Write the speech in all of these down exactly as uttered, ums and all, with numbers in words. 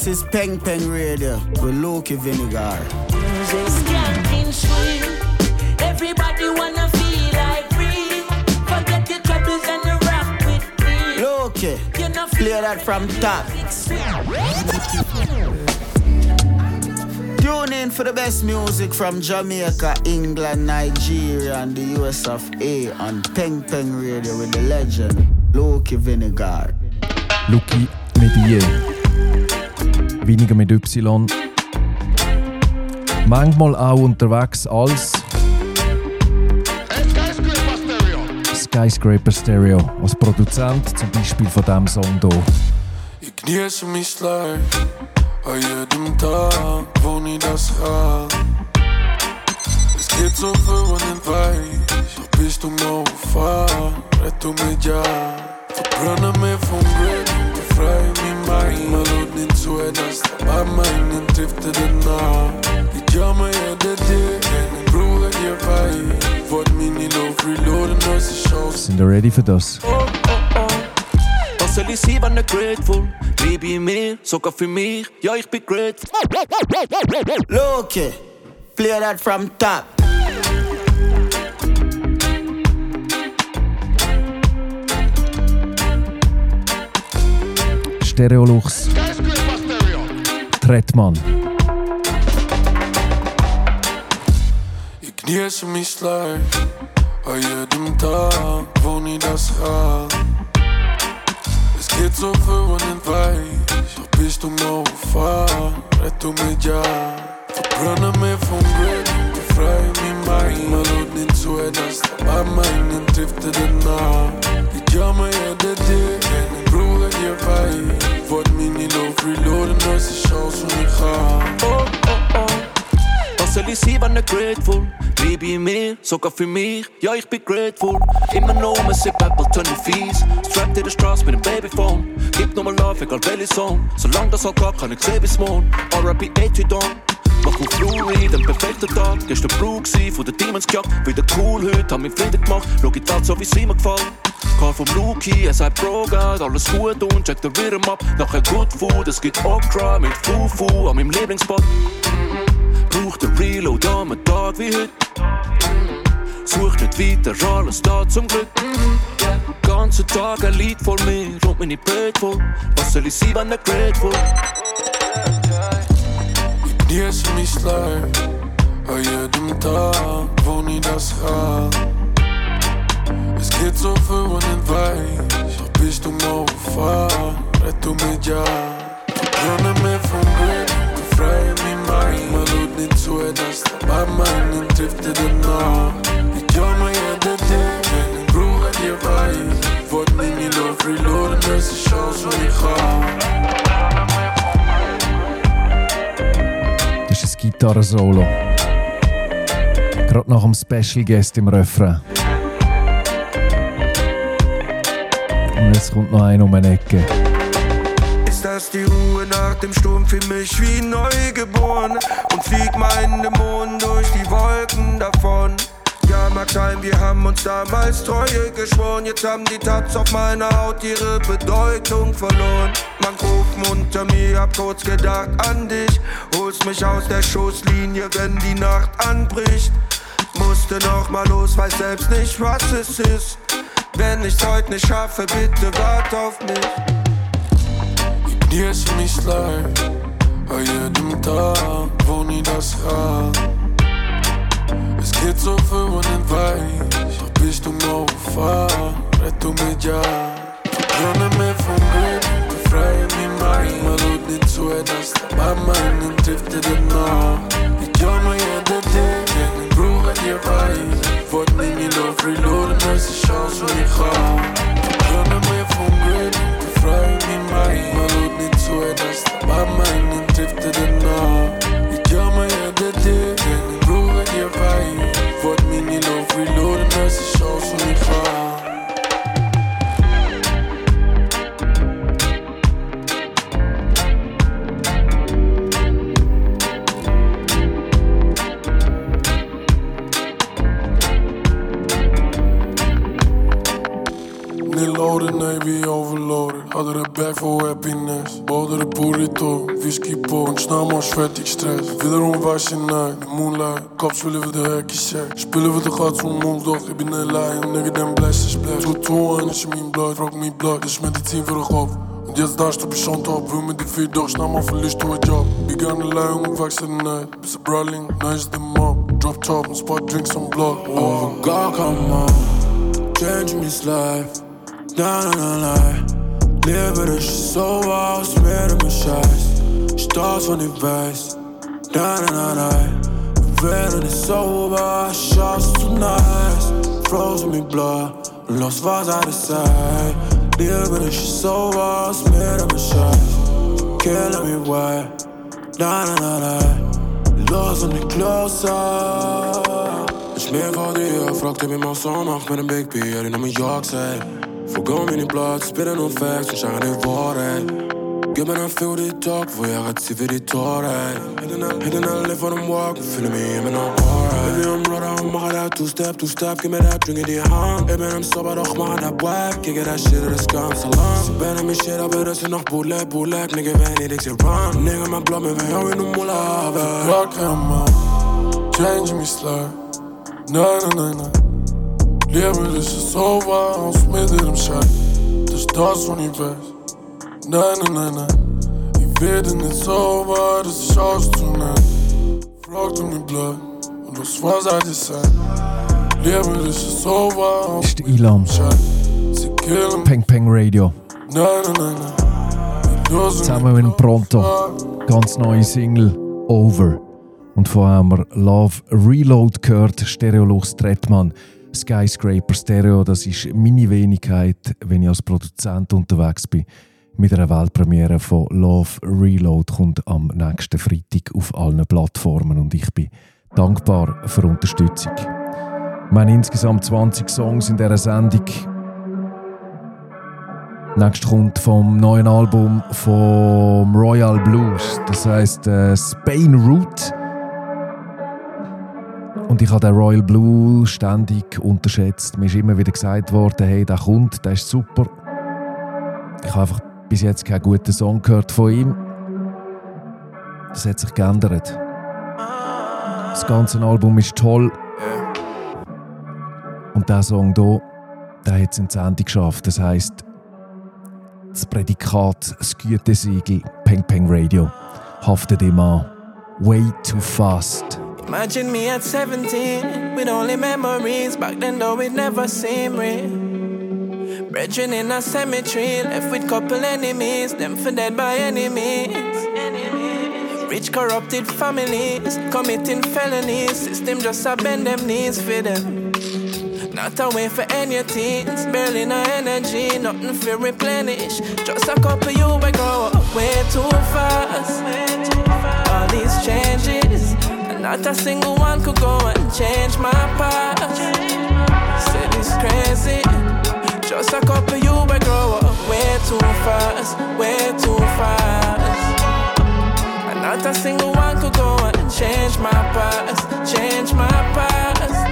This is Peng Peng Radio with Loki Vinegar. Skanking sweet. Everybody wanna feel like free. Forget your troubles and you rock with me. Loki, You know, play that from top. Tune in for the best music from Jamaica, England, Nigeria and the U S of A on Peng Peng Radio with the legend Loki Vinegar. Luki mit I. Weniger mit Y. Manchmal auch unterwegs als Skyscraper Stereo als Produzent zum Beispiel von diesem Song hier. Ich genieße mein Life an jedem Tag, wo ich das habe. Es geht so viel und nicht weit, doch bist du mal auf, red du mit ja. Verbrenne mich vom Grid und befreie mich mein. Man laut nicht zu, dass bei meinen driftet danach. Ich jamme jede Dick, ich brauche dir bei. Wort mich nicht auf Reloaden, das ist Chance. Sind ihr ready für das? Oh, oh, oh. Was soll ich sein, wenn ich grateful? Liebe in mir, sogar für mich, ja ich bin grateful. Loki, play that from top. Stereolux. Trettmann. Ich genieße mein Life an jedem Tag, wo ich das habe. Es geht so viel und nicht weit, doch bist du mal auf, red du mit ja. Verbrenne mich vom Grid und befreie mich mein. Man laut nicht zu, dass bei meinen driftet danach. Ich jamme jede Dick, ich brauche dir bei. Wort mich nicht auf Reloaden, das ist Chance und ich habe. Oh, oh, oh. Was soll ich sein, wenn ich grateful? Liebe in mir, sogar für mich, ja ich bin grateful. Immer noch um ein Apple, turn fies. Strapped in der Straße mit dem Babyphone. Gib nochmal Love, egal welche Song. Solange das halt geht, kann ich sehen bis morgen. R I P A Don. Mach auf Fluorid, ein perfekter Tag. Gestern Blue gsi, von den Demons gejagt. Wieder cool heute, hab mich Frieden gemacht. Schau in die Welt so, wie sie mir gefällt. Call vom Luki, er sagt Bro, geht alles gut und check den Rhythm ab. Nachher Good Food, es gibt Okra mit Fufu an meinem Lieblingsspot. Brauch den Reload an einem Tag wie heute. Such nicht weiter, alles da zum Glück. Ganze Tag ein Lied vor mir und meine grateful. Was soll ich sein, wenn ich grateful? Ich genieße mein Life an jedem Tag, wo ich das habe. Es geht so viel und nicht weit, doch bist du mal auf, red du mit ja. Verbrenne mich vom Grid und befreie mich mein. Man laut nicht zu, dass bei meinen driftet danach. Ich jamme jede Dick, ich brauche dir bei. Wort mich nicht auf Reloaden, das ist Chance und ich habe. Das ist ein Gitarren-Solo. Gerade nach dem Special Guest im Refrain. Und jetzt kommt noch einer um eine Ecke. Ist das die Ruhe nach dem Sturm für mich wie neugeboren? Und flieg meinen Dämonen durch die Wolken davon. Ja, mag sein, wir haben uns damals Treue geschworen. Jetzt haben die Tats auf meiner Haut ihre Bedeutung verloren. Man ruft unter mir, hab kurz gedacht an dich. Holst mich aus der Schoßlinie, wenn die Nacht anbricht. Musste noch mal los, weiß selbst nicht, was es ist. Wenn ich's heute nicht schaffe, bitte wart auf mich. Ich genieße mein Life an jedem Tag, wo ich das habe. Es geht so viel und nicht weit, doch bist du mal auf, red du mit ja. Verbrenne mich vom Grid und befreie mich mein. Man laut nicht zu, dass bei meinen driftet danach. Ich jamme jede Dick, ich brauche dir bei. Wort mich nicht auf Reloaden, das ist Chance und ich habe. Verbrenne mich vom Grid und befreie mich mein. Man laut nicht zu, dass bei meinen driftet danach. Ich jamme jede Dick, ich brauche dir bei. Wort mich nicht auf Reloaden, das ist Chance und ich habe. Loaded Navy over water. Hadden een bag voor happiness. Bouwden de burrito, whisky po. En snel maar vettig stress. Wederom was je night, de moonlight. Kaps willen we de hekjes check. Spullen we de gat zo'n monddag. Ik ben een lion, nigga dan bless is bless. Zo toe en als je mijn blood, rock me blood. Dus met die team voor de grap. En jetzt daar stop je op, top. Wil met die vier dag, snel maar verlies door het job. Ik ga de lijn, ik wacht de night. Bist een brawling, nice the mob. Drop top, een spot, drink some blood. Oh God, come on. Change me life. Na na na na. Leven is zo wild, smeren mijn scheiß. Stars van die wijs. Na na na na. We werden is zo wild, shots too nice. Frozen me blood, los was uit de zij. Leven is zo wild, smeren mijn scheiß. Killing me why. Na na na na. Los on the closer. Ich mehr vor dir, fragte mich mal so nach mit dem Big B, die nach New York sei. Vergau mir nicht Platz, spitten und Facts, und schau nicht Worte. Gib mir dann viel die Talk, wo ich ratzi für die Tore. Hinten alle von dem Walk, und fühle mich immer noch alright. Baby, I'm brother, und mache dat two-step, two-step, gib mir dat, drink in die Hand. Ich bin am Sober, doch mache dat wack, kick that shit, das ganz allein. Sie bänden mich shit, aber das ist noch Bootleg, Bootleg, nigga, wenn ich dich run. Nigga, mein Blood, mir will ich nur Mula haben. Rock him up, change me slide. Nein, nein, nein, nein. Leben ist so warm, mit dem Schein. Das ist das, was ich weiß. Nein, nein, nein, nein. Ich werde nicht so weit, das ist auszunehmen. Fragt um den Blood und was war seit es sein? Leben ist so warm, ist der Ilam. Peng Peng Radio. Nein, nein, nein, nein. Zusammen mit dem Pronto. Ganz neue Single, Over. Und vorher haben wir Love Reload gehört, Stereolux Trettmann, Skyscraper Stereo. Das ist meine Wenigkeit, wenn ich als Produzent unterwegs bin. Mit einer Weltpremiere von Love Reload kommt am nächsten Freitag auf allen Plattformen und ich bin dankbar für Unterstützung. Wir haben insgesamt zwanzig Songs in dieser Sendung. Nächstes kommt vom neuen Album vom Royal Blues, das heisst äh, Spain Route. Und ich habe den Royal Blue ständig unterschätzt. Mir ist immer wieder gesagt worden, hey, der kommt, der ist super. Ich habe einfach bis jetzt keinen guten Song gehört von ihm. Das hat sich geändert. Das ganze Album ist toll. Und dieser Song hier, der hat es in die Sendung geschafft. Das heisst, das Prädikat, das Gütesiegel, Peng Peng Radio, haftet ihm an. Way too fast. Imagine me at seventeen, with only memories. Back then though it never seemed real. Brethren in a cemetery, left with couple enemies. Them for dead by any means. Rich corrupted families, committing felonies. System just a bend them knees for them. Not away for any teens, barely no energy, nothing for replenish. Just a couple you we grow up way too fast. All these changes, and not a single one could go and change my past. Said it's crazy. Just a couple you we grow up way too fast, way too fast. And not a single one could go and change my past, change my past.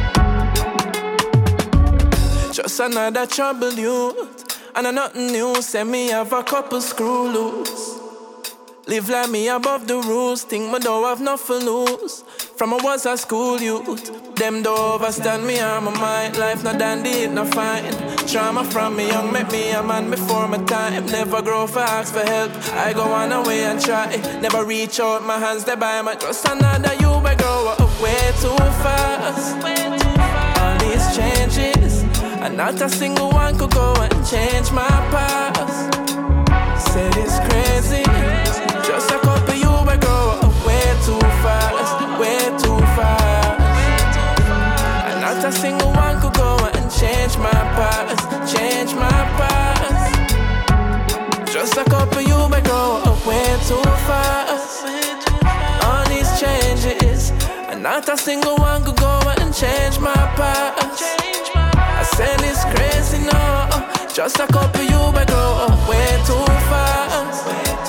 Just another troubled youth, and a nothing new. Send me have a couple screw loose. Live like me above the rules. Think me don't have nothing lose. From I was a school youth, them don't overstand me on my mind. Life not dandy, it not fine. Trauma from me young, make me a man before my time. Never grow for ask for help. I go on away and try. Never reach out my hands, they buy my. Just another you, I grow up way too fast. All these changes, and not a single one could go and change my past. Said it's crazy. Just a couple you we grow up way too fast, way too fast. And not a single one could go and change my past, change my past. Just a couple you we grow up way too fast. All these changes, and not a single one could go and change my past. I said it's crazy, no. Just a couple you we grow up way too fast.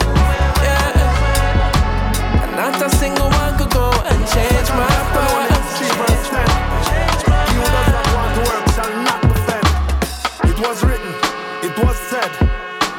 Yeah. And not a single one could go and change my past. You does not want to work shall not offend. It was written, it was said,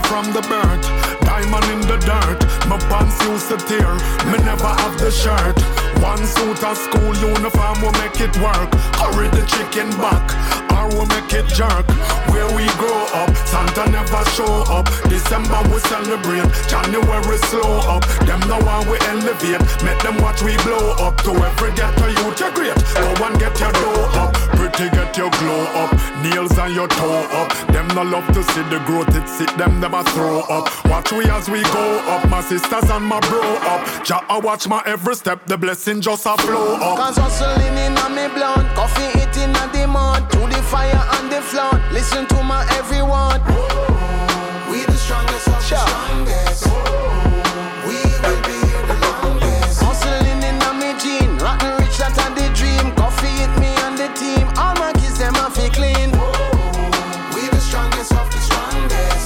from the birth. Diamond in the dirt, my pants used to tear. Me never have the shirt. One suit of school uniform will make it work. Hurry the chicken back, or we'll make it jerk. Where we grow up, Santa never show up. December we celebrate, January slow up. Them know how we elevate, make them watch we blow up. To every ghetto youth you great, go and get your dough up. Pretty get your glow up, nails on your toe up. Them no love to see the growth, it sit them never throw up. Watch we as we go up, my sisters and my bro up. Jah I watch my every step, the blessing just a flow up. Cause hustling in a me blunt, coffee eating a the mud. Through the fire and the flood, listen to my every word. We the strongest of the strongest. We will be here the longest. Hustling in a me jean, rotten rich that and the dream. Coffee hit me and the team, all my kids them a fi clean. We the strongest of the strongest.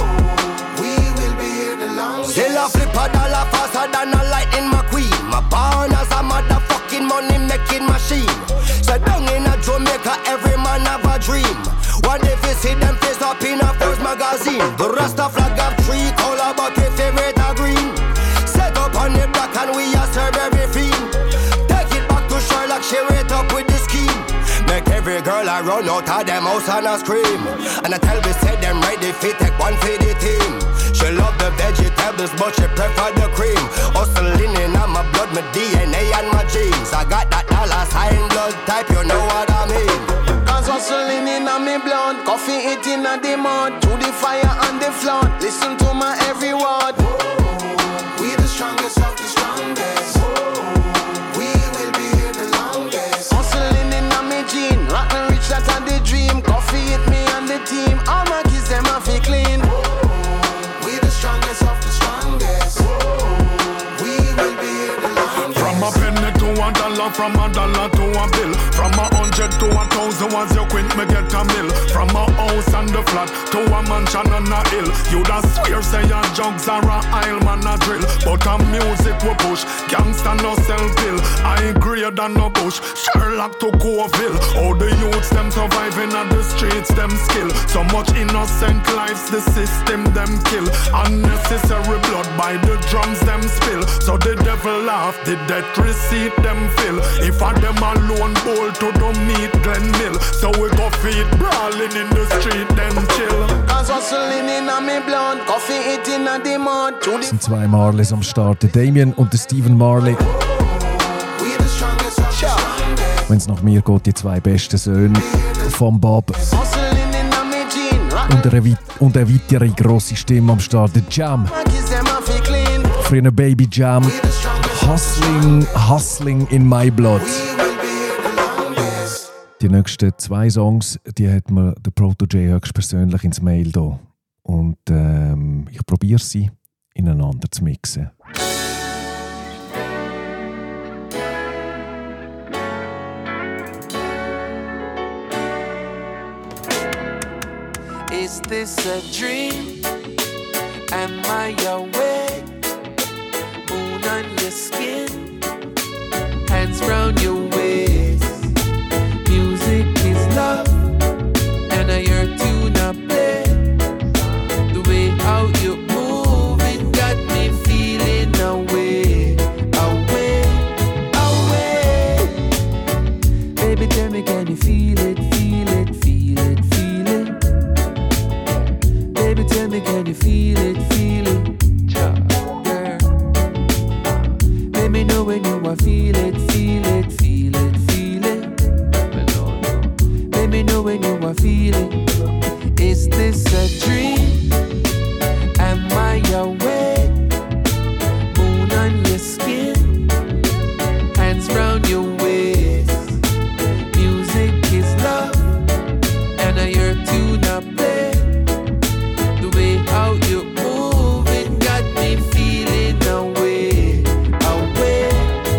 We will be here the longest. Still a flip a dollar faster than a lightning McQueen. My born as a motherfucking money making machine. So down in a Jamaica, every man have a dream. One day we see them face up in a first magazine. The Rasta flag have three color, but we favorite are green. Set up on the block and we a serve every fiend. Take it back to Sherlock, she rate up with the scheme. Make every girl I run out of them house and a scream. And I tell we say them ready fit take one for the team. She love the vegetables but she prefer the cream. Hustling in on my blood, my D N A and my genes. I got that dollar sign blood type, you know what I mean. Cause hustling in a me blunt, coffee eating a the mud. Through the fire and the flood, listen to my every word. We the strongest of the strongest. We will be here the longest. Hustling in a me jean, rotten rich that and the dream. Coffee hit me and the team, all my kids them a fi clean. We the strongest of the strongest. We will be here the longest. From a penny to a dollar, from a dollar to a bill. From a hundred to a thousand, once you quit me get a mill. From a house and the flat to a mansion on a hill. You da swear say your jugs are a aisle man a drill. But a music we push, gangsta no sell pill. I greater than no bush, Sherlock to Coville. All the youths them surviving at the streets them skill. So much innocent lives the system them kill. Unnecessary blood by the drums them spill. So the devil laugh, the death receipt them fill. If I them alone bowl to the meat Glen Mill. So we go feed brawling in the street then chill. Cause hustling in a me blunt, coffee eating a the mud. Es sind zwei Marleys am Start, der Damien und der Stephen Marley. Wenn es nach mir geht, die zwei besten Söhne vom Bob. Und eine, und eine weitere grosse Stimme am Start, der Jam. Für eine Baby Jam. Hustling, Hustling in my blood. Die nächsten zwei Songs, die hat mir der Proto-J höchstpersönlich ins Mail da. Und ähm, ich probiere sie ineinander zu mixen. Is this a dream? Am I awake? Moon on your skin, hands round your waist. Music is love, and I hear tune up play. The way how you move, it got me feeling away, away, away. Baby, tell me, can you feel it, feel it, feel it, feel it? Baby, tell me, can you feel it, feel it? Yeah. Let me know when you are feel it, feel it, feel it, feel it. Let me know when you are feeling. Is this a dream? Am I awake? Moon on your skin, hands round your waist. Music is love, and I hear tune up play. The way how you move, it got me feeling away, away,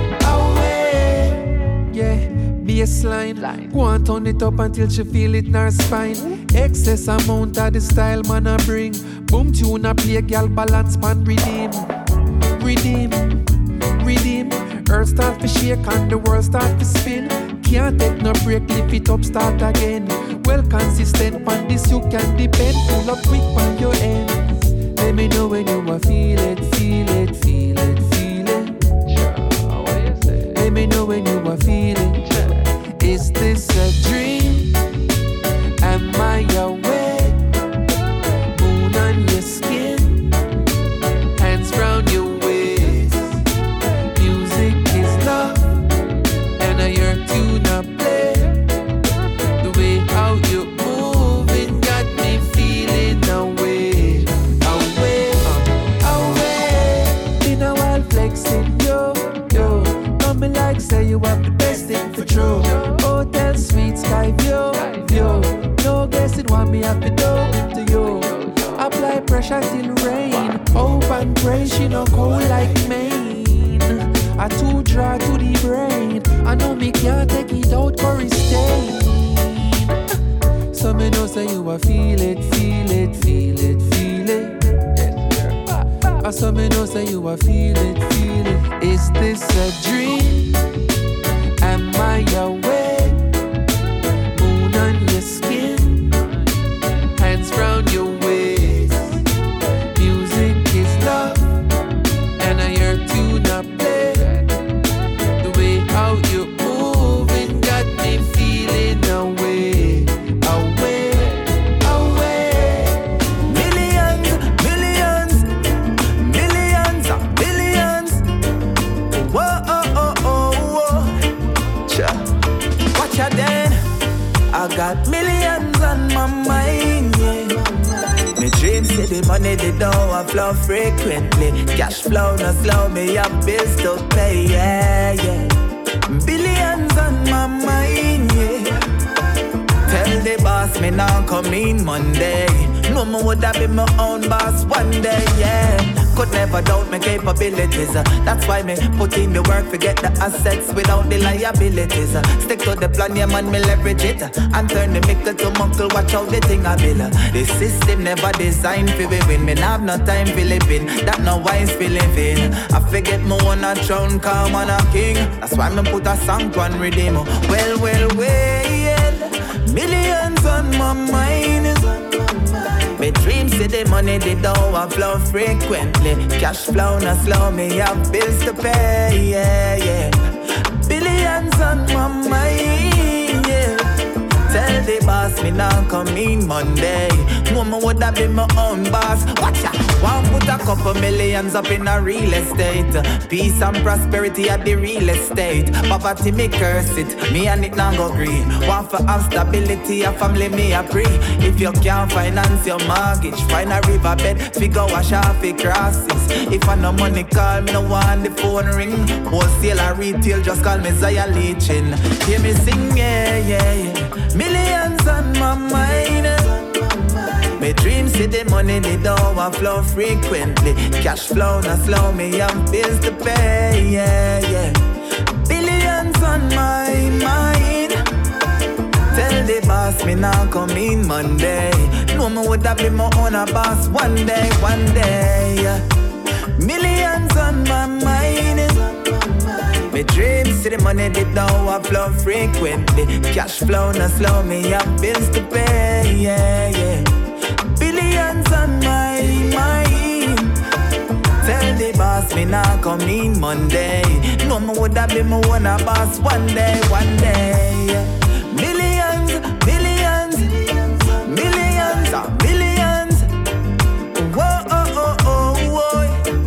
away. Yeah, bassline, go and turn it up until she feel it in her spine. Excess amount of the style man a bring. Boom tune a play, girl balance man redeem, redeem, redeem. Earth start to shake and the world start to spin. Can't take no break, lift it up, start again. Well consistent, on this you can depend. Pull up quick on your ends. pressure till rain. Hope and pray she no cold like Maine. I too dry to the brain. I know me can't take it out for it stain. So me know say you a feel it, feel it, feel it, feel it. Yeah. I so me know say you a feel it, feel it. Is this a dream? Am I awake? Moon on your skin, hands round your waist. Music is love, and I hear tune up play. The way how you moving got me feeling away, away, away. Millions, millions, millions of billions. Whoa, oh, oh, oh, whoa. Cha. Watch out then. I got millions on my mind, yeah. Me dreams say the money, the dough, I flow frequently. Cash flow, no slow, me have bills to pay, yeah, yeah. Billions on my mind, yeah. Tell the boss me now come in Monday. No more would I be my own boss one day, yeah. Could never doubt my capabilities. uh, That's why me put in the work, forget the assets without the liabilities. uh, Stick to the plan, yeah man, me leverage it. uh, And turn the mickle to muckle, watch out the thing I build. uh, The system never designed for we win. Me nah have no time for living, that no wise for living. I forget me on a throne, come on a king. That's why me put a song on redeem. Well, well, well, millions on my mind. Me dreams say the money, the dough, I flow frequently. Cash flow, no slow, me have bills to pay, yeah, yeah. Billions on my mind, yeah. Tell the boss me now come in Monday. No more would I be my own boss. Watch out, one put a couple millions up in a real estate. Peace and prosperity at the real estate. Poverty me curse it, me and it now go green. Want for have stability, a family me a pray. If you can't finance your mortgage, find a riverbed, figure wash off the crosses. If I no money call, me no want the phone ring. Wholesale or retail, just call me Zaya Leachin. Hear me sing, yeah, yeah, yeah. Millions on my mind. Me dreams see the money, the dough, I flow frequently. Cash flow, no slow, me have bills to pay, yeah, yeah. Billions on my mind. Tell the boss me now come in Monday. No more would I be my own a boss one day, one day. Millions on my mind. Me dreams see the money, the dough, I flow frequently. Cash flow, no slow, me have bills to pay, yeah, yeah. Billions on my mind. Tell the boss me now come in Monday. No more would I be my own a boss one day, one day. Millions, millions, millions of billions. Whoa, oh, oh, oh, whoa.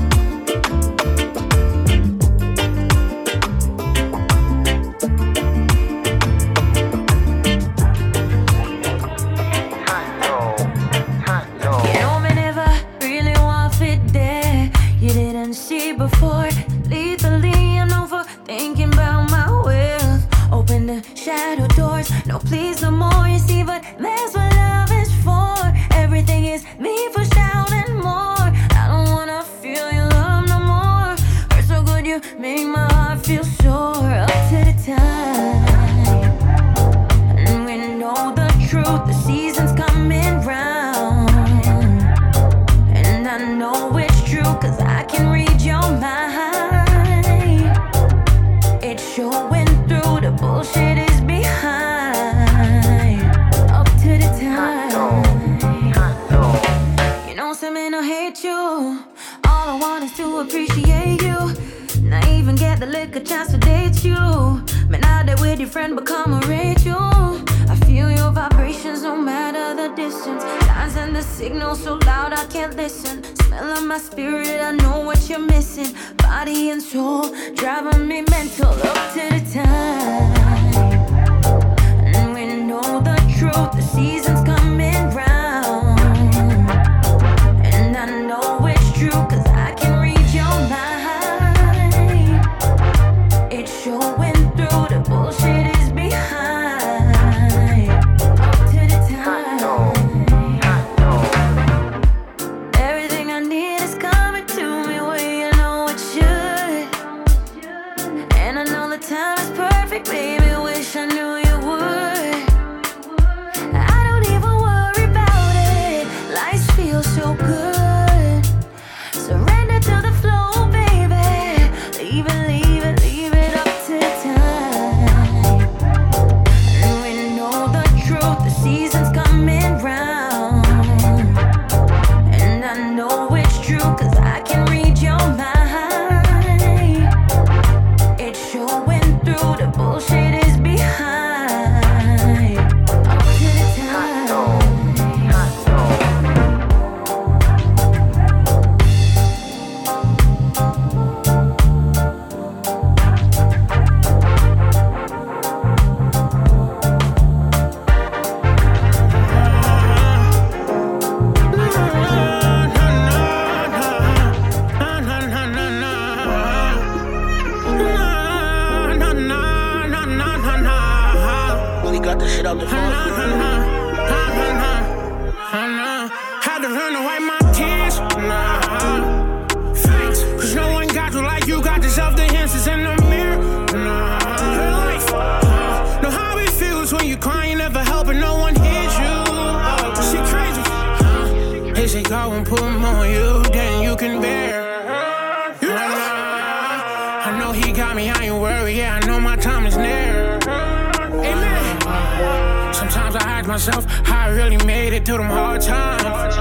Before lethally and over thinking about my will. Open the shadow doors, no please no more. You see, but that's what love is for. Everything is me pushed out and more. I don't wanna feel your love no more. Hurt so good you make my heart feel sore. Up to the time, and we know the truth. The season's coming round, and I know it's true 'cause I can read your mind. It's showing through, the bullshit is behind. Up to the time. You know something, I hate you. All I want is to appreciate you. Not even get the liquor chance to date you. Man, now that with your friend become a Rachel. I feel your vibrations no matter the distance. Signs and the signal so loud I can't listen. Smell of my spirit, I know what you're missing. Body and soul, driving me mental. Up to the time, and we know the truth. The season's coming round, and I know it's true 'cause I can read your mind. It's showing through, the bullshit is behind. Up to the time. you than you can bear. I know he got me, I ain't worried, yeah, I know my time is near. Amen. Sometimes I ask myself how I really made it through them hard times.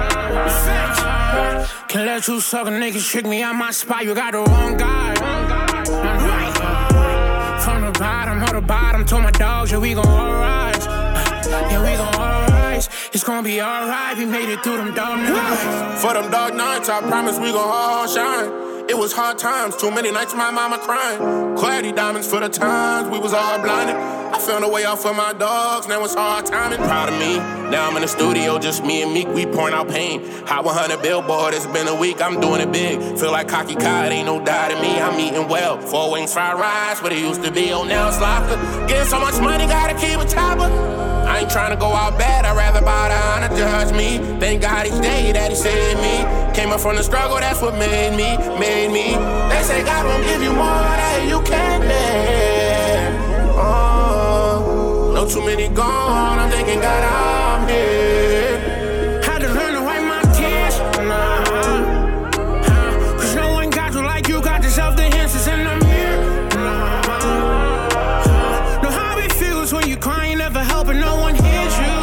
Can't let you sucker niggas trick me out my spot, you got the wrong guy. Right. From the bottom of the bottom, told my dogs, yeah, we gon' all rise. Yeah, we gon' all rise. It's gon' be alright, we made it through them dark nights. For them dark nights, I promise we gon' all shine. It was hard times, too many nights my mama crying. Clarity diamonds for the times we was all blinded. I found a way out for my dogs, now it's hard timing. Proud of me, now I'm in the studio, just me and Meek, we pouring out pain. Hot one hundred billboard, it's been a week, I'm doing it big. Feel like cocky cod, ain't no doubt in me, I'm eating well. Four wings, fried rice, what it used to be, oh now it's lobster. Getting so much money, gotta keep a chopper. I ain't tryna go out bad, I'd rather bow down and judge me. Thank God each day that he saved me. Came up from the struggle, that's what made me, made me. They say God won't give you more than you can bear. Oh, no too many gone, I'm thinking God I'm here. Had to learn to wipe my tears, nah. uh, Cause no one got you like you got yourself the answers in the mirror, nah. uh, Know how it feels when you crying, never helping, no one hears you.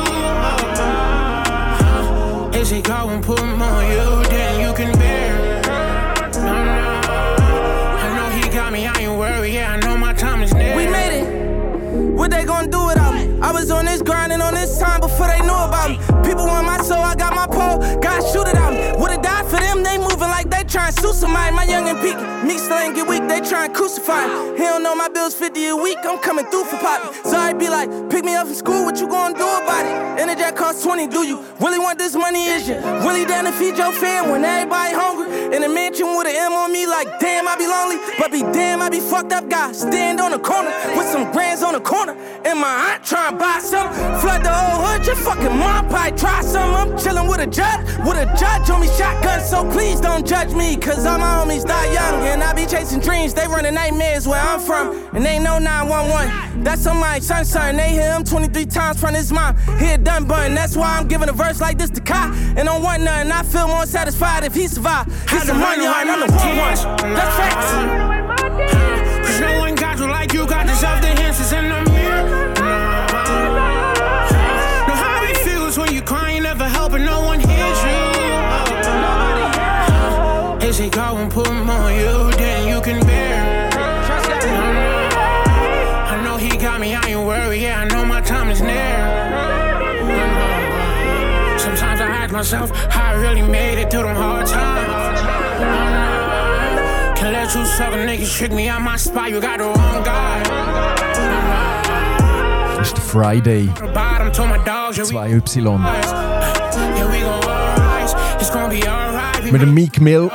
uh, They say God won't put more on you than you can bear. No, no. I know he got me, I ain't worried, yeah, I know my time is near. We made it. What they gon' do without me? I was on this grind and on this time before they knew about me. People want my soul, I got my pole, God shoot it out me. Would've died for them, they moving like they trying to sue somebody. My young and peak, me still ain't get weak, they trying to crucify me. He don't know my bills fifty a week, I'm coming through for Poppy. So I be like, pick me up from school, what you gon' do about it? And the jet costs twenty, do you really want this money, is you really down to feed your fam when everybody hungry? In a mansion with an M on me like, damn, I be lonely. But be damn, I be fucked up guy, stand on the corner with some grands on the corner. And my aunt trying to buy some, flood the whole hood, just fucking mom pie, try some. I'm chillin' with a judge, with a judge on me shotgun, so please don't judge me, cause all my homies die young, and I be chasing dreams, they running nightmares where I'm from, and they know nine one one, that's on my son, son, they hear him twenty-three times from his mom, he a done bun, that's why I'm giving a verse like this to Kai, and on one nothing, I feel more satisfied if he survive, he's the money hard, I'm the one one, that's facts. Cause no one got you like you got yourself the answers in the mirror. Know how it feels when you crying, never helping, no one hears you. They say God won't put more on you than you can bear. I know he got me, I ain't worried, yeah, I know my time is near. Sometimes I ask myself how I really made it through them hard times. Can't let you sucker niggas trick me out my spot, you got the wrong guy. Das ist der Friday. zwei Y. Mit dem Meek Mill.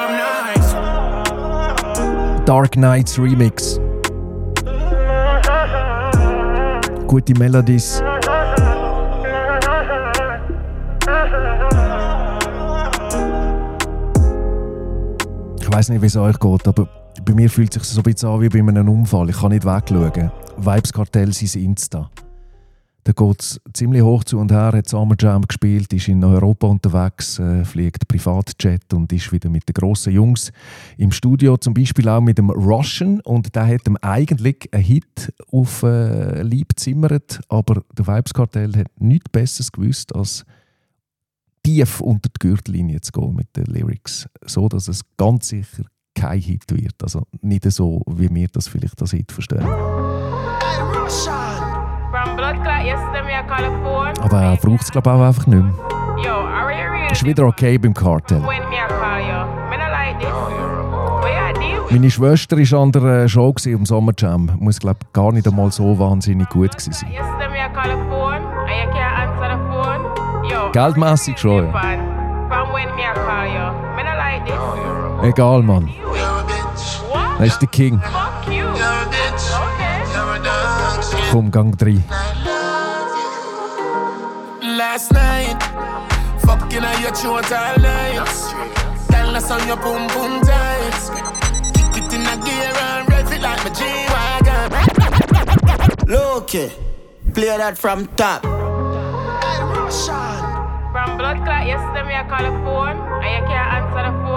Dark Knights Remix. Gute Melodies. Ich weiss nicht, wie es euch geht, aber bei mir fühlt es sich so ein bisschen an wie bei einem Unfall. Ich kann nicht wegschauen. Vibes Kartell, sein Insta. Da geht es ziemlich hoch zu und her, hat Summer Jam gespielt, ist in Europa unterwegs, äh, fliegt Privatjet und ist wieder mit den grossen Jungs im Studio, zum Beispiel auch mit dem Russian. Und der hat ihm eigentlich einen Hit auf äh, Leib gezimmert, aber der Vibes Kartell hat nichts Besseres gewusst, als tief unter die Gürtellinie zu gehen mit den Lyrics, so dass es ganz sicher kein Hit wird. Also nicht so, wie wir das vielleicht als Hit verstehen. Hey, Russian! Aber er braucht es, glaube ich, auch einfach nicht mehr. Ist wieder okay beim Kartell. Meine Schwester war an der Show am Summer Jam. Muss, glaube ich, gar nicht einmal so wahnsinnig gut gewesen sein. Geldmässig schon, ja. Egal, Mann. Er ist der King. Komm, Gang drei. Last night, fucking at your throat all night. Girl, that's on your boom boom tight. Kick it in the gear and rev it like my G-Wagon. Loki, play that from top. Hey, Russian. From blood clot, yesterday me I call a phone, and you can't answer the phone.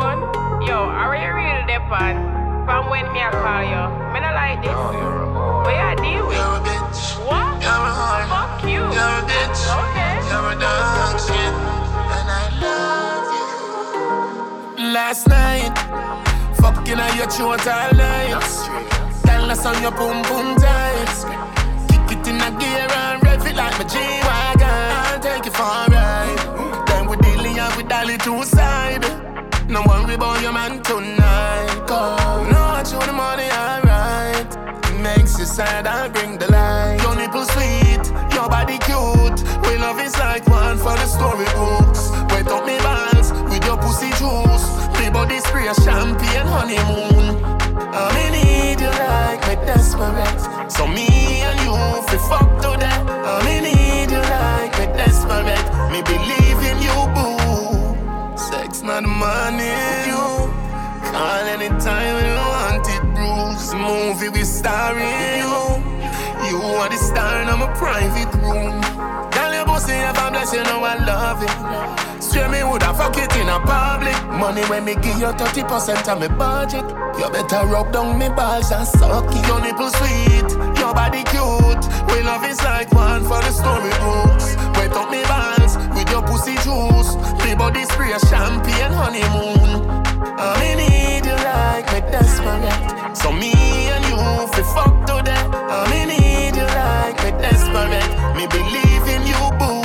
pan. From when me I call you, me not like this. Where I deal with? You're a bitch. What? You're a whore. Fuck you. You're a bitch. Okay. You're a dog shit. And I love you. Last night, fucking on your throat all night. Tell us on your boom boom tight. Kick it in a gear and rev it like my G-Wagon. I'll take it for a ride. Then we dealing with Dolly two side. No worry about your man tonight. Cause no, I show the money, alright. It makes you sad, I bring the light. Your nipple sweet, your body cute. We love is like one for the storybooks. Wet up me balls with your pussy juice. Me body spray champagne honeymoon. I'm in need you like me desperate. So me and you, fi fuck to that. I'm in need you like me desperate. Me believe in you, boo. Sex not money, you call anytime when you want it, Bruce. Movie we starring you. You are the star in my private room. Girl, your pussy if I bless you, know I love it. Straight me woulda fuck it in a public. Money when me give you thirty percent of me budget. You better rub down me balls and suck it. Your nipple sweet, your body cute. We love is like one for the storybooks. Wet up me balls with your pussy juice. Me body spray champagne honeymoon. I'm in need you like me desperate. So me and you fi fuck to that. I'm in need you like me desperate. Me believe in you, boo.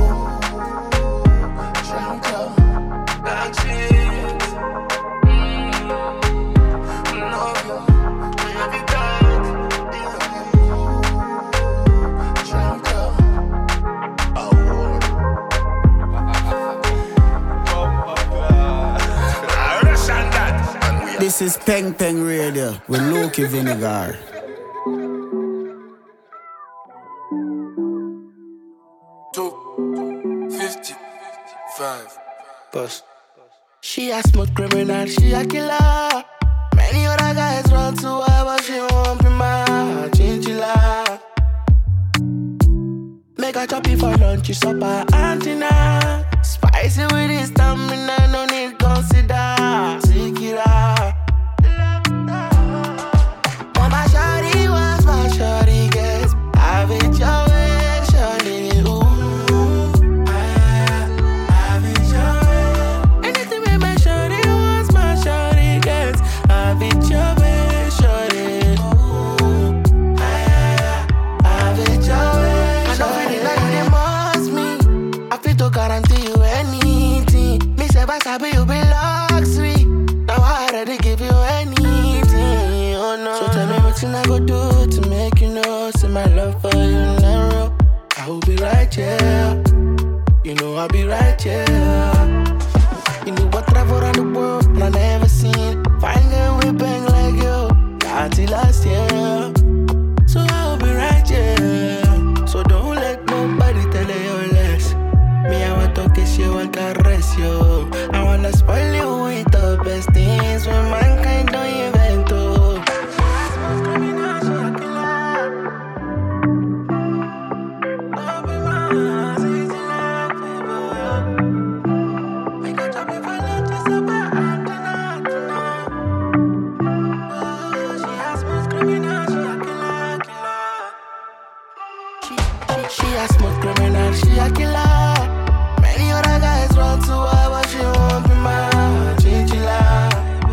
Drunk up, like shit. Mm. Love you, love you dark. Drunk up, oh. This is Peng Peng Radio with Loki Vinegar. Two fifty-five. Bust. She a smooth criminal, she a killer. Many other guys run to her, but she won't be my chinchilla. Make her chop it for lunch, she supper, antenna. Spicy with this stamina, no need consider. Sikira. Mama shawty wants my shawty gets. Have it your way, shawty. Ooh, have it your way. Anything with my shawty wants my shawty gets. Have it your way, shawty. Ooh, have it your way. I don't really like you, they must me. I feel to guarantee you anything. Me say, but I be you be luxury. Now I already give you anything, oh no. So tell me what I go do to make you know. Say my love for you narrow. I will be right here. You know I'll be right here. You know what travel around the world and I never seen. Fine girl with bang like you. Got till last year. So I'll be right here. So don't let nobody tell you you're less. Me, I want to kiss you and caress you. I wanna spoil you with the best things when mankind don't invent to. She a smooth criminal, she a killer. Many other guys run to her, but she won't be my chinchilla.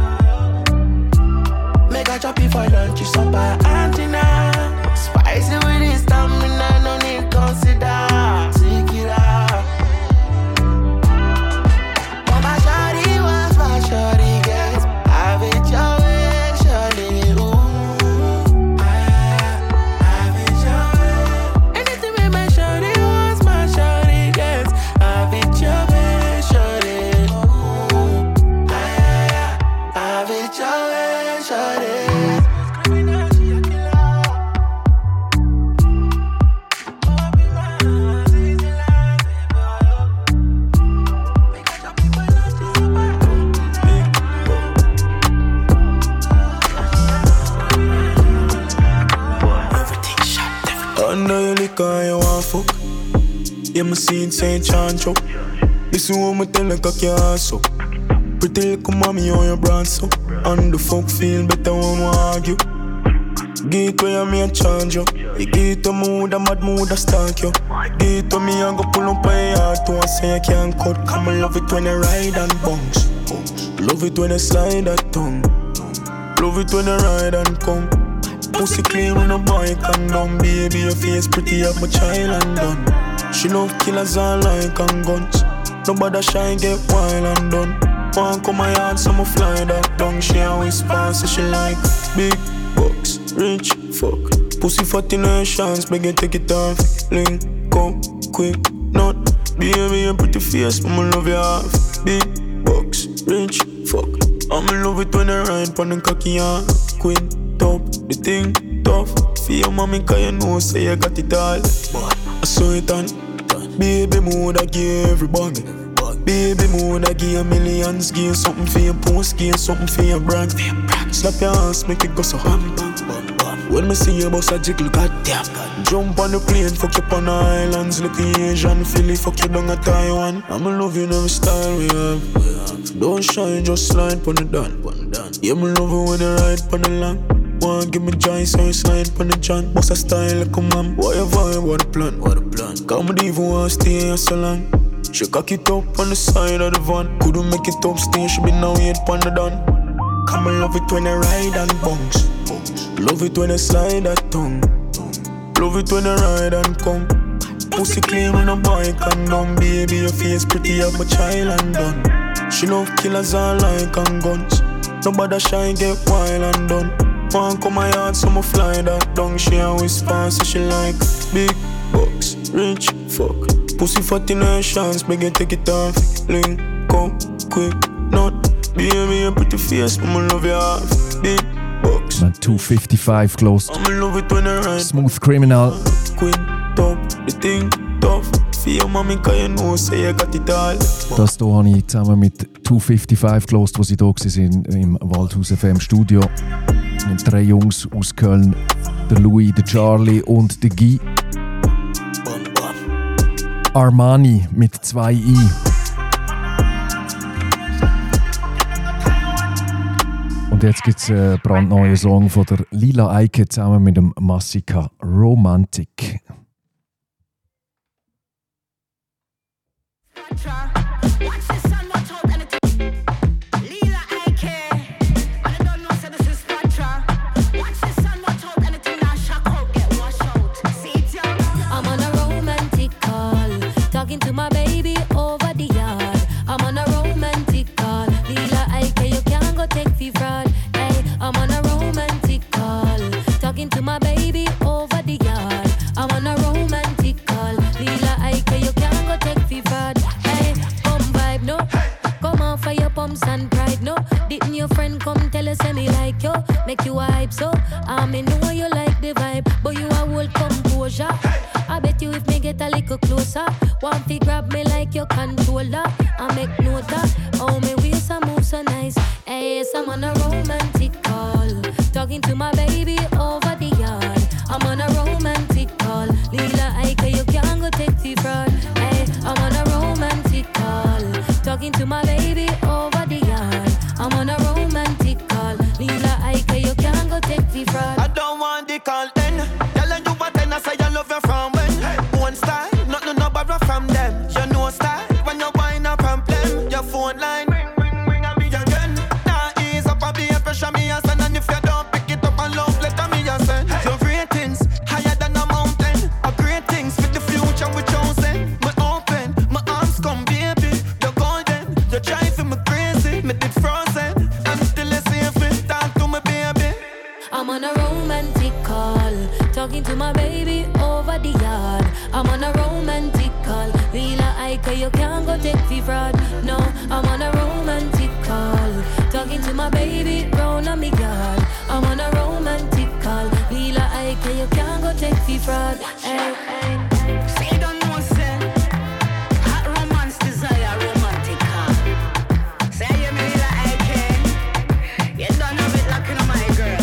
Make her chop it for lunch, she supper, antenna. Spicy with this stamina, no need consider. Sikira. Mama shawty wants my shawty gets. Have it your way, shawty. Ooh, have it your way. Anything with my shawty wants my shawty gets. Have it your way, shawty. Ooh, have it your way, shawty. Under your liquor and you want fuck. Yeah, my scene Saint John choke. This is what me tell like a can't suck. Pretty little mommy on your brand so. And the fuck feel better when we argue. Get where me a charge you. You get to mood, a mad mood, a stalk you. Get to me and go pull up my heart to say I can't cut. Come and love it when I ride and bounce. Love it when I slide that tongue. Love it when I ride and come. Pussy clean on a bike and down. Baby, your face pretty up my child and done. She love killers all like and guns. Nobody shy get wild and done. One come my yard so I fly that down. She always pass so she like big bucks, rich, fuck. Pussy fatty nations, beg you take it off. Link up, quick, not. Baby, your pretty face, I'ma love you half. Big bucks, rich, fuck. I'ma love it when I ride pon the cocky and queen top. The thing tough. For your mommy, cause you know say you got it all. I saw it on. Baby, mood I give everybody. Baby, mood I give you millions. Give you something for your post, give you something for your brand. Slap your ass, make it go so ham. When me see you boss a jiggle, goddamn. Jump on the plane, fuck you on the islands. Look at Asian, Philly, fuck you down at Taiwan. I'ma love you in every style we have. Don't shine, just slide pon the done. Yeah, me love you when you ride pon the long. Wanna give me joy, so you slide pon the john. Boss a style like a man. What you vibe, what the plan? What the plan? Come on, even wanna stay here so long. She cock it up on the side of the van. Couldn't make it up, stay, she be now yet pon the done. Come and love it when I ride and bounce. Love it when I slide that tongue. Love it when I ride and come. Pussy clean on a bike and down. Baby, your face pretty up my child and done. She love killers all like and guns. Nobody shy get wild and done. One come my yard so I fly that down. She always fast so she like big bucks, rich, fuck. Pussy fatty nations, beg you take it off. Link up, quick, not. Baby, your pretty face, I'ma love you half. Big bucks. Man, two fifty-five gelost. I'ma love it when I ride. Smooth Criminal. Queen, top, the thing, tough. For your mommy, cause you know, say you got it all. Das hier habe ich zusammen mit two fifty-five gelost, wo sie da waren im Waldhaus F M Studio. Und drei Jungs aus Köln, der Louis, der Charlie und der Guy. Armani mit zwei I. Und jetzt gibt es einen brandneuen Song von der Lila Eike zusammen mit dem Massika, Romantic. To my baby over the yard, I'm on a romantic call. Lila Ike, you can't go take fee fraud. Hey, I'm on a romantic call. Talking to my baby over the yard, I'm on a romantic call. Lila Ike, you can't go take fee fraud. Hey, come vibe no, come on for your pumps and pride no. Didn't your friend come tell us say me like yo, make you hype so? I mean know you like the vibe, but you a whole composure. I bet you if me get a little closer, want to grab me like your controller. I make note that, oh me waist a move so nice. Hey, yes, I'm on a romantic call. Talking to my baby over the yard. I'm on a romantic call. Lila Ike, you can't go take the fraud. Hey, I'm on a romantic call. Talking to my baby over the yard. I'm on a romantic call. Lila Ike, you can't go take the fraud. I don't want the call then. Tell you what then I say I love you from when. One style, nothing no borrow from them. You know style when you wind up problem. Your phone line ring ring ring and me again. Now ease up and be a pressure me a send. And if you don't pick it up and love letter me a send. Your ratings higher than a mountain. A great things for the future we chosen. Me open, my arms come baby. You're golden, you're driving me crazy. Me did frozen until you see me. Talk to me baby. I'm on a romantic call, talking to my baby over the yard. I'm on a romantic call, Lila Ike, you can't go take fee fraud. No, I'm on a romantic call, talking to my baby round on me yard. I'm on a romantic call, Lila Ike, you can't go take fee fraud. Hey, hey. Say you don't know say, hot romance desire romantic call. Say you me Lila Ike, you don't have it like you know my girl.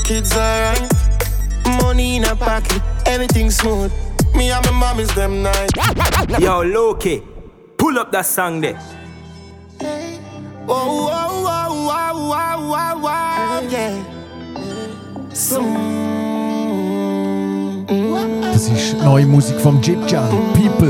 kids alright. Money in a pocket, everything smooth. Me and my mom is them nice. Yo, Loki, pull up that song there. Oh, oh, oh, oh, oh, oh, oh, yeah. So, das ist neue Musik vom Jibjan, People.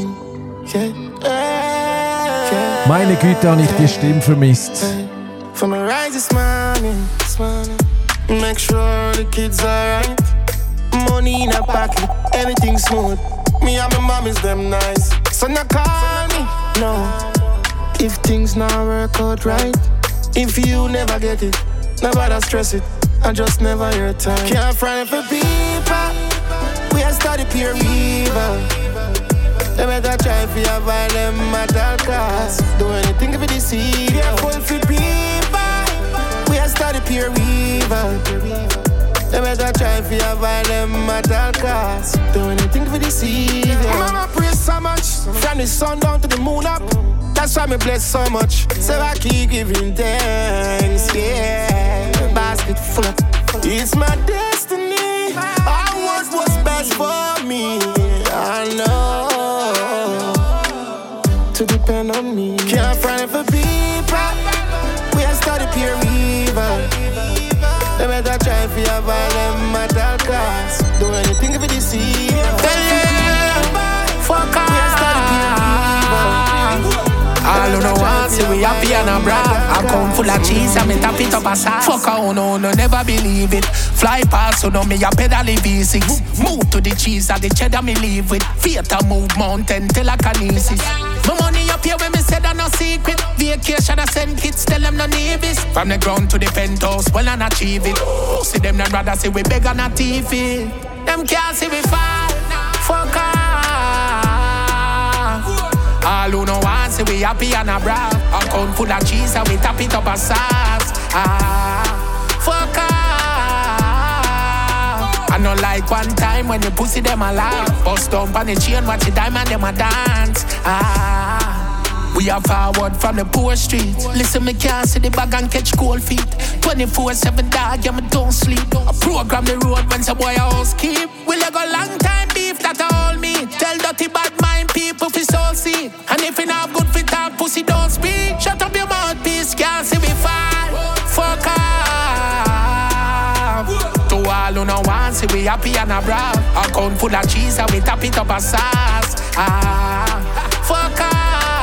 Meine Güte, habe ich die Stimme vermisst. From a rise this morning, this morning, make sure the kids alright. Money in a pocket, everything smooth. Me and my mom is them nice. So now call me, no. If things not work out right, if you never get it, nobody stress it. I just never your time. Can't front for people. We are study pure evil. They better try for you avoid them at all costs. Do anything for this evil. Careful for people. We are study pure evil. They better try for you avoid them at all costs. Do anything for this evil. Mama pray so much, from the sun down to the moon up. That's why me bless so much. So I keep giving thanks, yeah. Basket full of. It's my destiny. I want what's best for me. I know to depend on me. Can't front for people. We are study pure evil. They better try for you avoid them at all costs. Do anything for this evil. Fuck off. We are study pure evil. All who no want see we happy and a brag. I come full of cheese and me tap it up a sauce. Fuck a who no, no never believe it. Fly past so no me a pedal V six. Move to the cheese and the cheddar me leave with. Theater move mountain telekinesis. My money up here when me said I no secret. Vacation I send kids tell them no nevis. From the ground to the penthouse well and achieve it. See them not rather see we beg on a T V. Them can't see we fall. Fuck off. All who no want see we happy and a brag. Account full of cheese and we tap it up a sauce. Ah, fuck off. I know like one time when you pussy them a laugh. Bust down on the chain watch the diamond them a dance. Ah, we are forward from the poor street. Listen me can't see the bag and catch cold feet. twenty-four seven dog yeah me don't sleep. I program the road when some boy a house keep. We let go long time beef that all me. Tell dirty bad mind people fi soul see. And if you not good fit talk pussy don't speak. Shut up your mouthpiece can't see me fall. Fuck off. To all who no want see we happy and a brag. Account full of cheese and we tap it up a sauce. Ah, fuck off.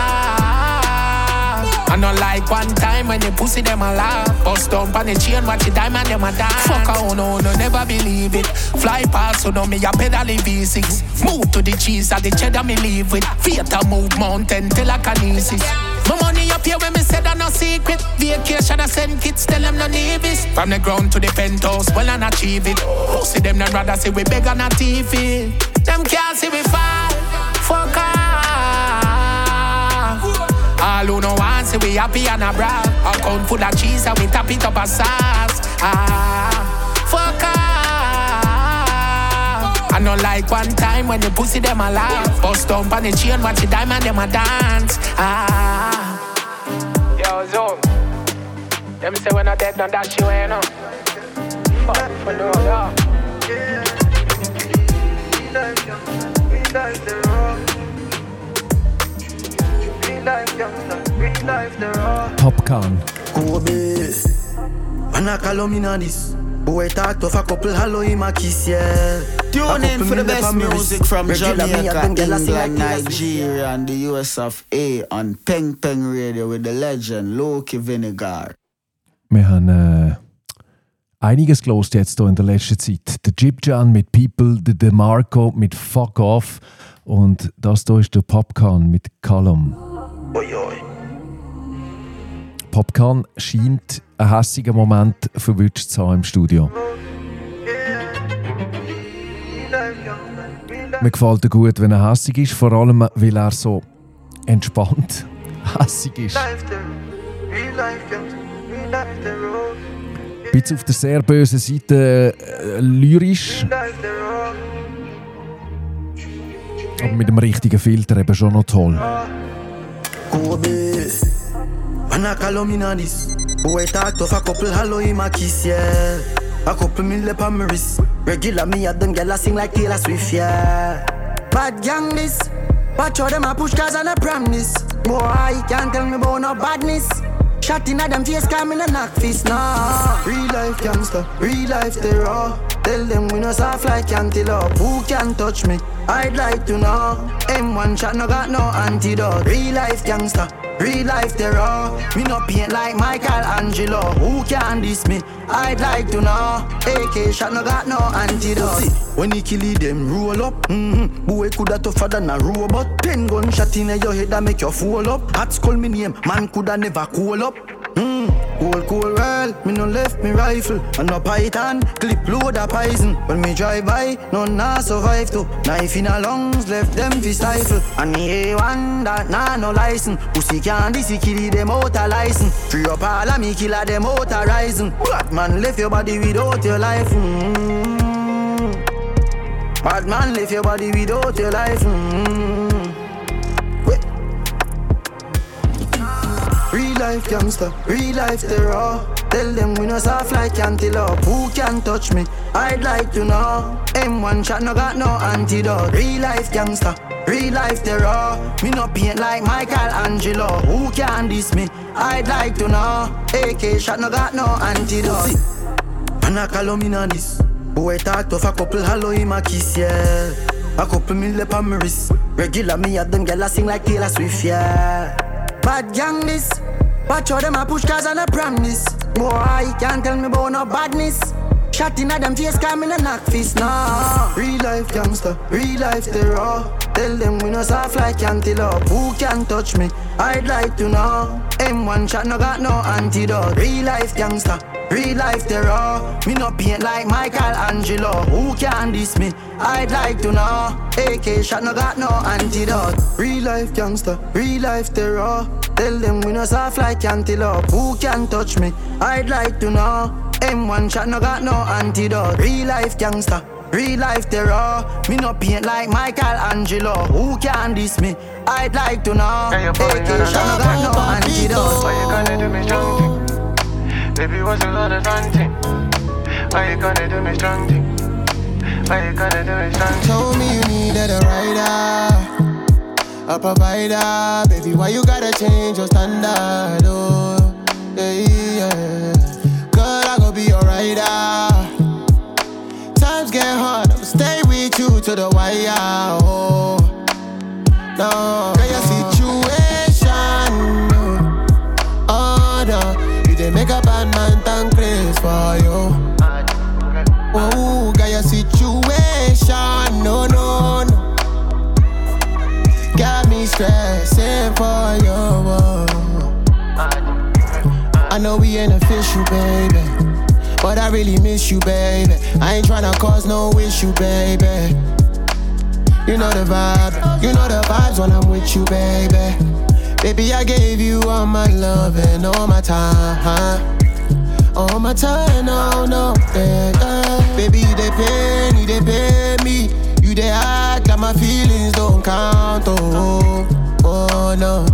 I know like one time when you pussy them a laugh. Bust down on the chain watch the diamond them a dance. Fuck a who no, no never believe it. Fly past so no me a pedal V six. Move to the cheese and the cheddar me leave with. Theater move mountain telekinesis. My money up here when me said I no secret. Vacation I send kids tell them no nevis. From the ground to the penthouse well and achieve it. See them not rather see we beg on a T V. Them can't see we fall. Fuck off. All who no want see we happy and a brag. Account full of cheese and we tap it up a sauce. Ah, fuck off. I know like one time when you pussy them a laugh. Bust down on the chain watch the diamond them a dance. Ah. Yo, Zoom. Them say when I dead, don't dash you ain't no. Fuck for no, no. Popcorn. Kobe, when I call him in this, boy talk tough a couple hello in my kiss, yeah. Tune in for the best music from Jamaica, England, Nigeria, and the U S of A on Peng Peng Radio with the legend Loki Vinegar. Wir haben äh, einiges gelost jetzt hier in der letzten Zeit. Der Jibjan mit People, der DeMarco mit Fuck Off und das hier ist der Popcorn mit Callum. Popcorn scheint einen hässigen Moment verwünscht zu haben im Studio. Mir gefällt er gut, wenn er hässig ist, vor allem weil er so entspannt hässig ist. Ein bisschen auf der sehr bösen Seite äh, lyrisch. Aber mit dem richtigen Filter eben schon noch toll. Kobe, when I call him in this, boy talk tough a couple hello in my kiss, yeah. A couple mil up on my wrist. Regular me at them gyal a sing like Taylor Swift, yeah. Bad gang this. Watch how them a push cars and a promise. Boy, you can't tell me about no badness. Shot in a them face, come in a knock fist, nah. Real life gangster, real life terror. Tell them we no soft like antelope. Who can touch me? I'd like to know. M one shot no got no antidote. Real life gangster, real life terror. Me no paint like Michelangelo. Who can diss me? I'd like to know. A K shot no got no antidote. See, when he kill it, them roll up. Mm-hmm. Boy coulda tougher than a robot. Ten gun shot in your head that make you fall up. Hats call me name, man coulda never call up. Hmm, cool, cool, well, me no left me rifle. And no python, clip load of poison. When me drive by, none nah survive to. Knife in a lungs, left them fi stifle. And me A one, that nah no license. Pussy candy, see kill them out a license. Free up all of me, kill them out a rising. Bad man left your body without your life. Mm-hmm. Bad man left your body without your life. Mm-hmm. Real life gangster, real life terror. Tell them we no soft like antelope. Who can touch me? I'd like to know. M one shot no got no antidote. Real life gangster, real life terror. Me no paint like Michelangelo. Who can diss me? I'd like to know. A K shot no got no antidote. See, and I call me on this. Boy talk tough, a couple hollow in my kiss, yeah. A couple mil up on my wrist. Regular me at them gyal a sing like Taylor Swift, yeah. Bad gang this. Watch how them a push cars and a promise. Boy, you can't tell me about no badness. Shot in a them face, come in a knock fist, nah. Real life gangster, real life terror. Tell them we no soft like antelope. Who can touch me? I'd like to know. M one shot no got no antidote. Real life gangster, real life terror. Me no paint like Michelangelo. Who can diss me? I'd like to know. A K shot no got no antidote. Real life gangster, real life terror. Tell them we no soft like antelope. Who can touch me? I'd like to know. M one shot no got no antidote. Real life gangster, real life terror. Me no paint like Michelangelo. Who can diss me? I'd like to know. A K shot no got no antidote. Why you gonna do me strong thing? Baby, what's the other fun thing? Why you gonna do me strong thing? Why you gonna do me strong thing? Told me you needed a rider, a provider. Baby, why you gotta change your standard? Oh, yeah, yeah. Girl, I gon' be your rider. Times get hard, I'ma stay with you to the wire. Oh, no, girl, your situation. Oh, no, you didn't make a bad man thank grace for you. Oh, girl, your situation. No, no, no. Got me stressing for you. I know we ain't official, baby, but I really miss you, baby. I ain't tryna cause no issue, baby. You know the vibe, you know the vibes when I'm with you, baby. Baby, I gave you all my love and all my time. All my time, no, no, yeah, yeah. Baby, you dey pay, you dey pay me. You dey act like my feelings don't count, oh, oh no.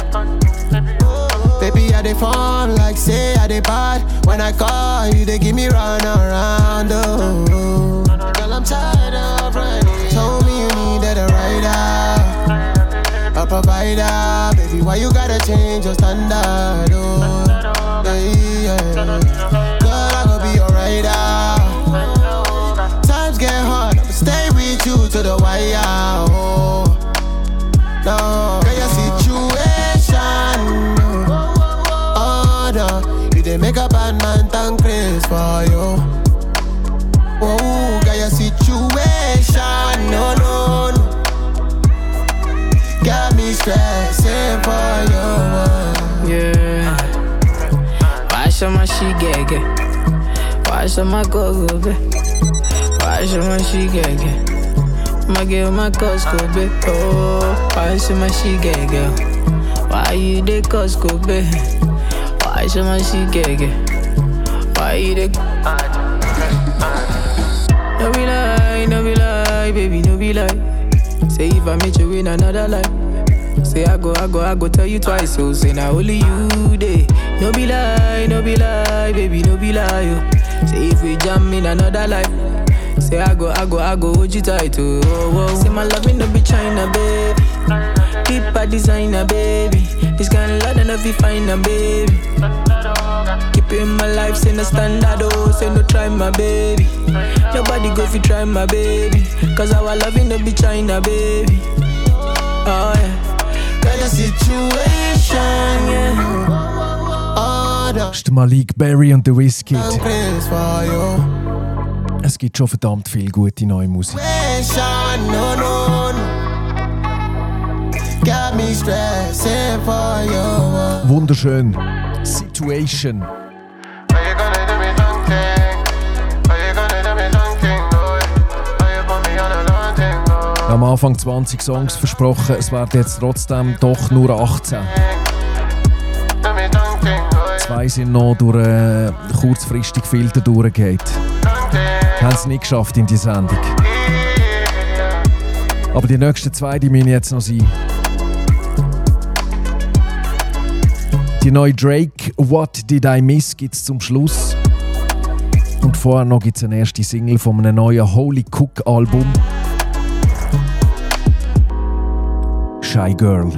Baby, I dey form like say I dey bad. When I call you, they give me run around, oh. Girl, I'm tired of running. Told me you needed a rider, a provider. Baby, why you gotta change your standard, oh, yeah, yeah. Girl, I gon' be your rider. Times get hard, I'ma stay with you to the wire, oh. No, girl, your situation. Oh, no, you didn't make a bad man thank grace for you. Oh, girl, your situation. No, no, no. Got me stressing for you. Yeah. Watch how my she get get. Watch how my go go be. Watch how my she get get. My girl, my Costco be. Oh, watch how my she get get. Why you dey Costco be? Watch how my she get get. Why you dey? No be lie, no be lie, baby, no be lie. Say if I meet you in another life. Say I go, I go, I go tell you twice. So say now only you day. No be lie, no be lie, baby, no be lie. Yo. Say if we jam in another life, say I go, I go, I go hold you tight. Oh, oh, oh. Say my loving no be China, baby. Keep a designer, baby. This kind of love that no be fine, baby. Keep it in my life, say no standard, oh, say no try my baby. Nobody go if you try my baby. Cause our loving no be China, baby. Oh yeah. Got a situation, yeah. Das ist der Malik Berry und der Wizkid. Es gibt schon verdammt viel gute neue Musik. No, no, no. Got me stressing for you. Wunderschön. Situation. Am Anfang zwanzig Songs versprochen, es werden jetzt trotzdem doch nur achtzehn. Zwei sind noch durch äh, kurzfristig Filter durchgegangen. Haben es nicht geschafft in die Sendung. Aber die nächsten zwei, die müssen jetzt noch sein. Die neue Drake «What Did I Miss» gibt es zum Schluss. Und vorher noch gibt es eine erste Single von einem neuen Holy Cook Album. Shy Girl.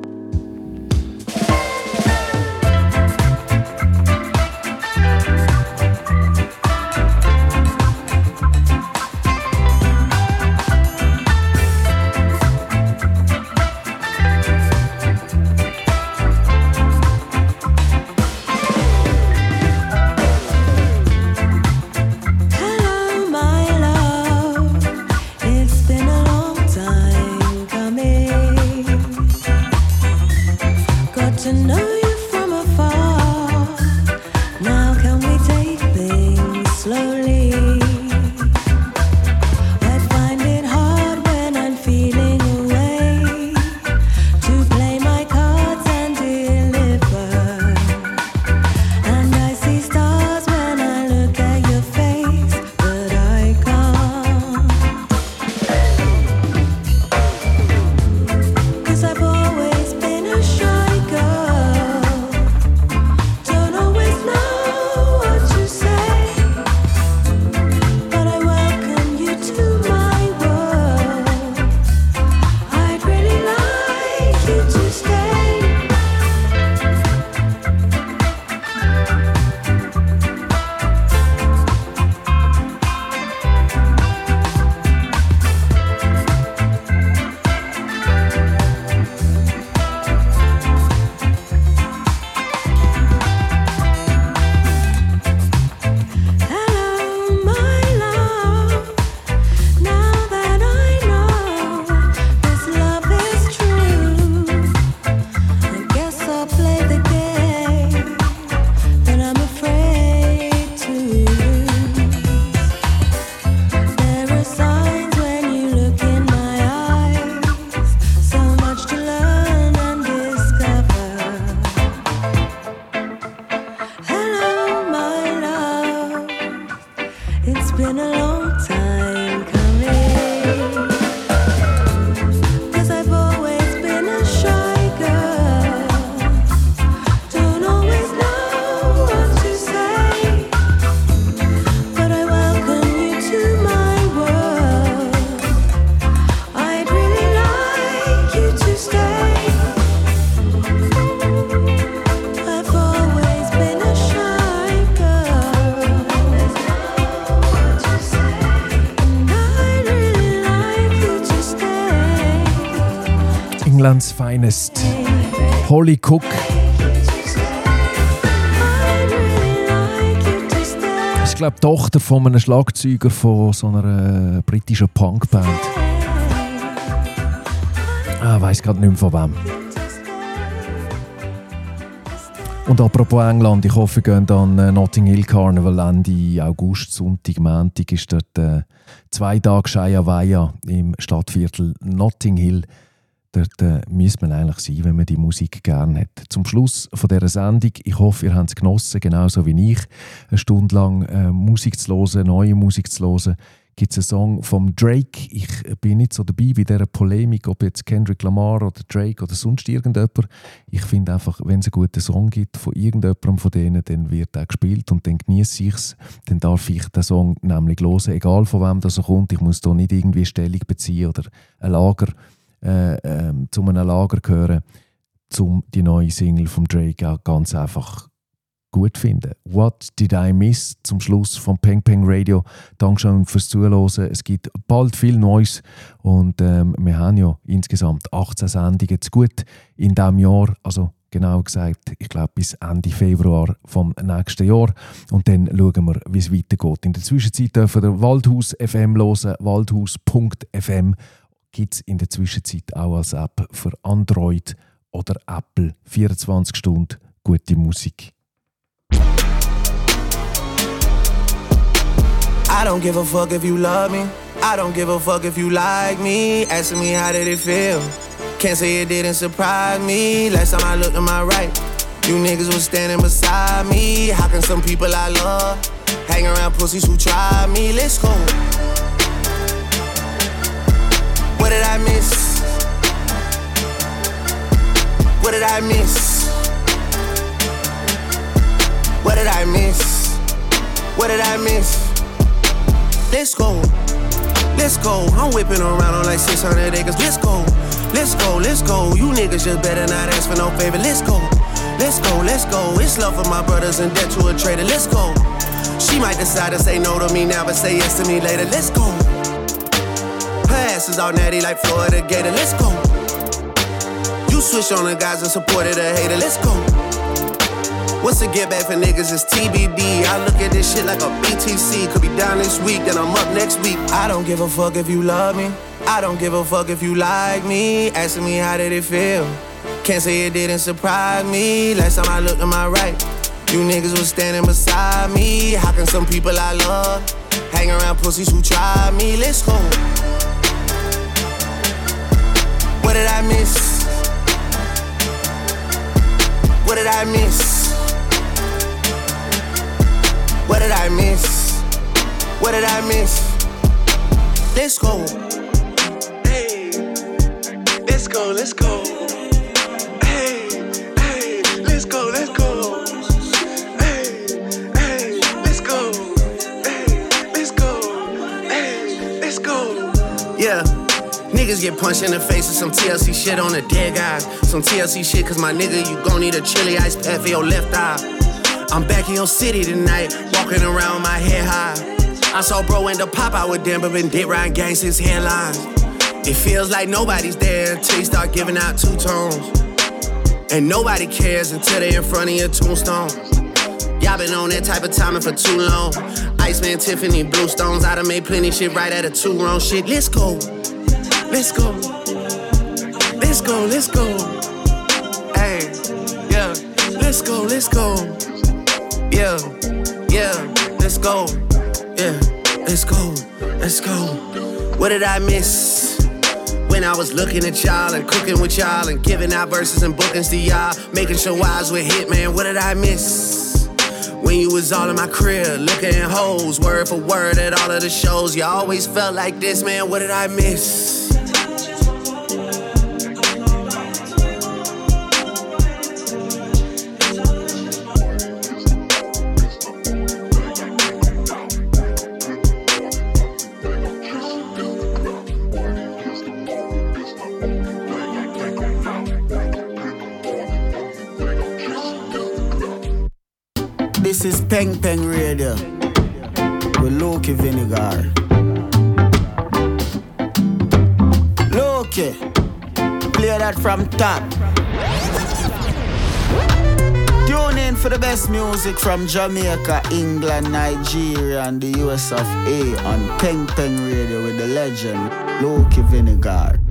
Englands Finest, Holly Cook. Ich glaube, die Tochter von einem Schlagzeuger von so einer äh, britischen Punkband. Ah, ich weiss gerade nicht mehr von wem. Und apropos England, ich hoffe, wir gehen an äh, Notting Hill Carnival Ende August, Sonntag, Montag ist dort äh, zwei Tage Shia Weia im Stadtviertel Notting Hill. Dort äh, müsste man eigentlich sein, wenn man die Musik gerne hat. Zum Schluss von dieser Sendung, ich hoffe, ihr habt es genossen, genauso wie ich, eine Stunde lang äh, Musik zu hören, neue Musik zu hören, gibt es einen Song vom Drake. Ich bin nicht so dabei bei dieser Polemik, ob jetzt Kendrick Lamar oder Drake oder sonst irgendjemand. Ich finde einfach, wenn es einen guten Song gibt von irgendjemandem von denen, dann wird er gespielt und dann genieße ich es. Dann darf ich den Song nämlich hören, egal von wem das er kommt. Ich muss da nicht irgendwie Stellung beziehen oder ein Lager, äh, äh, zu einem Lager gehören, um die neue Single vom Drake auch ganz einfach gut finden. What Did I Miss? Zum Schluss vom Peng Peng Radio. Dankeschön fürs Zuhören. Es gibt bald viel Neues und ähm, wir haben ja insgesamt achtzehn Sendungen zu gut in diesem Jahr. Also genau gesagt, ich glaube bis Ende Februar vom nächsten Jahr. Und dann schauen wir, wie es weitergeht. In der Zwischenzeit dürfen wir Waldhaus F M hören. Waldhaus Punkt F M gibt es in der Zwischenzeit auch als App für Android oder Apple. vierundzwanzig Stunden gute Musik. I don't give a fuck if you love me. I don't give a fuck if you like me. Asking me how did it feel? Can't say it didn't surprise me. Last time I looked to my right, you niggas was standing beside me. How can some people I love hang around pussies who try me? Let's go. What did I miss? What did I miss? What did I miss? What did I miss? Let's go, let's go. I'm whipping around on like six hundred acres. Let's go, let's go, let's go. You niggas just better not ask for no favor. Let's go, let's go, let's go. It's love for my brothers and debt to a traitor. Let's go. She might decide to say no to me now, but say yes to me later. Let's go. Her ass is all natty like Florida Gator. Let's go. You switch on the guys and supported a hater. Let's go. What's the get back for niggas is T B D. I look at this shit like a B T C. Could be down this week, then I'm up next week. I don't give a fuck if you love me. I don't give a fuck if you like me. Asking me how did it feel? Can't say it didn't surprise me. Last time I looked to my right, you niggas was standing beside me. How can some people I love hang around pussies who try me? Let's go. What did I miss? What did I miss? What did I miss? What did I miss? Let's go. Hey, let's go, let's go. Hey, hey, let's go, let's go. Hey, hey, let's go. Hey, let's go. Hey, let's go. Yeah. Niggas get punched in the face with some T L C shit on the dead guys. Some T L C shit, cause my nigga, you gon' need a chili ice pack for your left eye. I'm back in your city tonight, walking around with my head high. I saw bro end up pop out with them, but been dick riding gangsters headlines. It feels like nobody's there until you start giving out two tones. And nobody cares until they in front of your tombstone. Y'all been on that type of timing for too long. Iceman, Tiffany, Bluestones, I done made plenty shit right at a two wrong shit. Let's go, let's go, let's go, let's go. Hey, yeah, let's go, let's go. Yeah, yeah, let's go. Yeah, let's go, let's go. What did I miss? When I was looking at y'all and cooking with y'all and giving out verses and bookings to y'all, making sure I was with Hitman, what did I miss? When you was all in my crib, looking at hoes, word for word at all of the shows, you always felt like this, man, what did I miss? This is Peng Peng Radio with Loki Vinegar. Loki, play that from top. Tune in for the best music from Jamaica, England, Nigeria, and the U S of A on Peng Peng Radio with the legend Loki Vinegar.